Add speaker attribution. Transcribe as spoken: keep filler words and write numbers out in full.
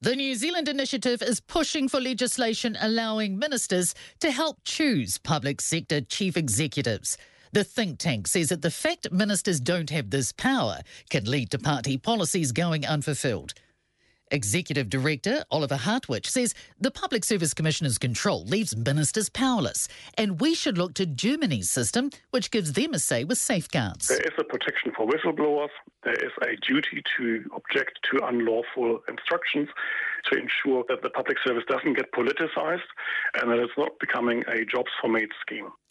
Speaker 1: The New Zealand Initiative is pushing for legislation allowing ministers to help choose public sector chief executives. The think tank says that the fact ministers don't have this power can lead to party policies going unfulfilled. Executive Director Oliver Hartwich says the Public Service Commissioner's control leaves ministers powerless, and we should look to Germany's system, which gives them a say with safeguards.
Speaker 2: There is a protection for whistleblowers. There is a duty to object to unlawful instructions to ensure that the public service doesn't get politicised and that it's not becoming a jobs for mates scheme.